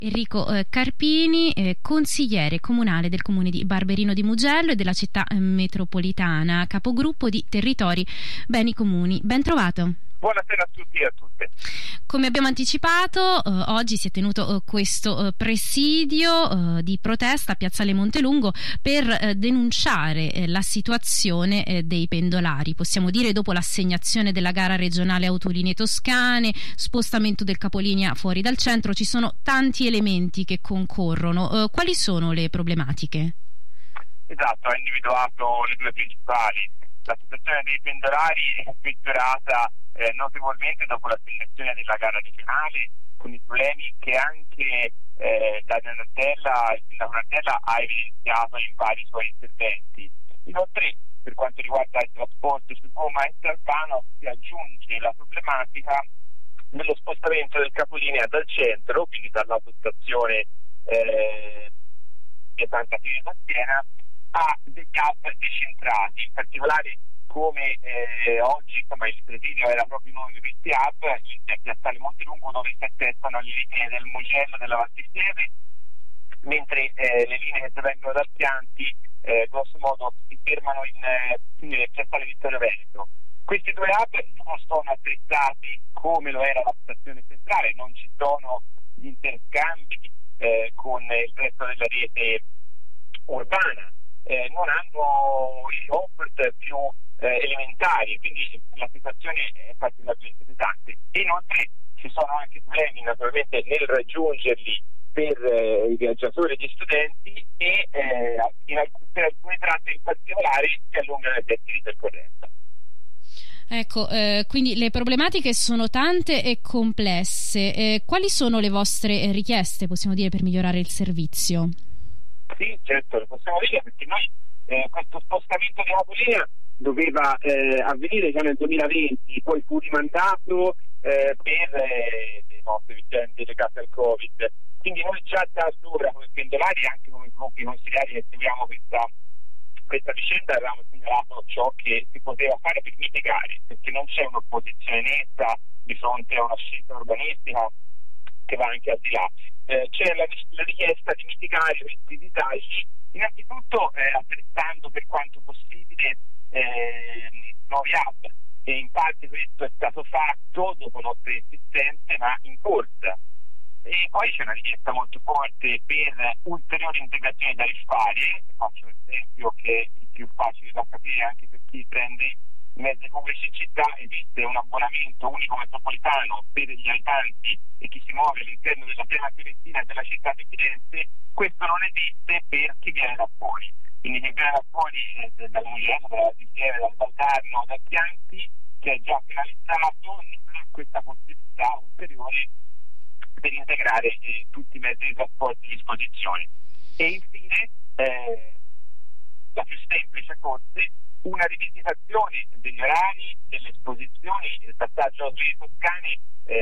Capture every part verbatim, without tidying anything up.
Enrico eh, Carpini, eh, consigliere comunale del comune di Barberino di Mugello e della città eh, metropolitana, capogruppo di Territori Beni Comuni. Ben trovato. Buonasera a tutti e a tutte. Come abbiamo anticipato, eh, oggi si è tenuto eh, questo eh, presidio eh, di protesta a Piazzale Montelungo per eh, denunciare eh, la situazione eh, dei pendolari. Possiamo dire, dopo l'assegnazione della gara regionale autolinee toscane, spostamento del capolinea fuori dal centro, ci sono tanti elementi che concorrono. Eh, quali sono le problematiche? Esatto, ha individuato le due principali. La situazione dei pendolari è peggiorata eh, notevolmente dopo l'assegnazione della gara regionale, con i problemi che anche eh, Dario Nardella, il sindaco Nardella, ha evidenziato in vari suoi interventi. Inoltre, per quanto riguarda il trasporto su gomma extraurbano, si aggiunge la problematica dello spostamento del capolinea dal centro, quindi dall'autostazione eh, di Santa Teresa Siena, a degli hub decentrati, in particolare come eh, oggi insomma, il presidio era proprio uno di questi hub in Piazzale Montelungo, dove si attestano le linee del Mugello, della Val di Sieve, mentre eh, le linee che vengono dal Chianti eh, grosso modo si fermano in eh, Piazzale Vittorio Veneto. Questi due hub non sono attrezzati come lo era la stazione centrale, non ci sono gli interscambi eh, con il resto della rete urbana. Eh, non hanno i comfort più eh, elementari, quindi la situazione è particolarmente pesante. E inoltre ci sono anche problemi naturalmente nel raggiungerli per eh, i viaggiatori e gli studenti e eh, in alc- per alcune tratte in particolare si allungano i tempi di percorrenza. Ecco, eh, quindi le problematiche sono tante e complesse. Eh, quali sono le vostre richieste, possiamo dire, per migliorare il servizio? Sì, certo, lo possiamo dire, perché noi eh, questo spostamento di capolinea doveva eh, avvenire già nel duemilaventi, poi fu rimandato eh, per eh, le nostre vicende legate al Covid. Quindi noi già da allora come pendolari e anche come gruppi consigliari che seguiamo questa, questa vicenda avevamo segnalato ciò che si poteva fare per mitigare, perché non c'è un'opposizione netta di fronte a una scelta urbanistica che va anche al di là. Eh, c'è la, la richiesta di mitigare questi disagi, innanzitutto eh, attrezzando per quanto possibile eh, nuovi hub, e in parte questo è stato fatto dopo nostre insistenze, ma in corsa. E poi c'è una richiesta molto forte per ulteriori integrazioni tariffarie. Faccio un esempio che è il più facile da capire anche per chi prende i mezzi pubblici in città. Esiste un abbonamento unico metropolitano per gli abitanti e chi si muove all'interno della piana fiorentina e della città di Firenze. Questo non esiste per chi viene da fuori, quindi chi viene da fuori eh, dal Mugello, dalla Siena, dal Valdarno, dal Chianti, che è già finalizzato, non ha questa possibilità ulteriore per integrare eh, tutti i mezzi di trasporto a disposizione. E infine eh, la più semplice forse, una rivisitazione degli orari, delle esposizioni. Il passaggio a due toscane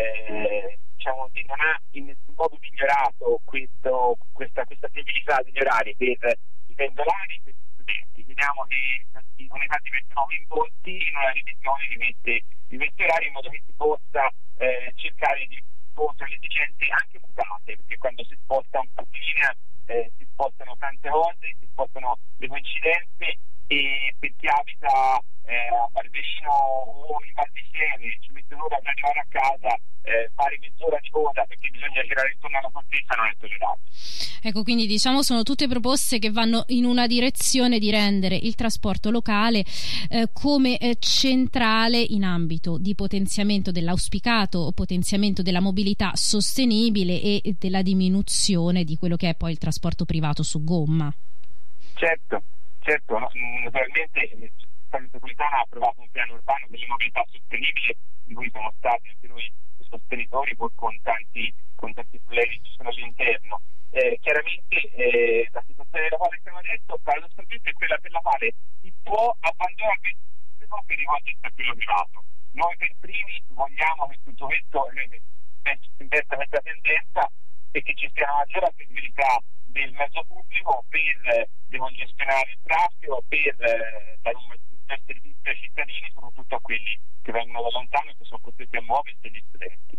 eh, diciamo così, non ha in nessun modo migliorato questo, questa, questa flessibilità degli orari per i pendolari e per gli studenti. Chiediamo che i comitati vengano coinvolti in una revisione di questi, di questi orari, in modo che si possa eh, cercare di rispondere alle esigenze anche mutate, perché quando si sposta un po' di linea eh, si spostano tante cose, si spostano le coincidenze, e per chi abita eh, a Barberino o in Val di Sieve ci mette un'ora per arrivare a casa, eh, fare mezz'ora di coda perché bisogna girare intorno alla fortezza non è tollerabile. Ecco, quindi diciamo sono tutte proposte che vanno in una direzione di rendere il trasporto locale eh, come eh, centrale in ambito di potenziamento dell'auspicato potenziamento della mobilità sostenibile e della diminuzione di quello che è poi il trasporto privato su gomma. Certo. Certo, no, naturalmente la città metropolitana ha approvato un piano urbano della mobilità sostenibile di cui siamo stati anche noi sostenitori, pur con tanti, con tanti problemi che ci sono all'interno. Eh, chiaramente eh, la situazione nella quale siamo adesso paradossalmente è quella per la quale si può abbandonare il pubblico per rivolgersi a quello privato. Noi per primi vogliamo che tutto questo eh, si investa questa tendenza e che ci sia una maggiore accessibilità del mezzo pubblico per decongestionare il traffico, per eh, dare un maggior servizio ai cittadini, soprattutto a quelli che vengono da lontano e che sono costretti a muoversi, agli studenti.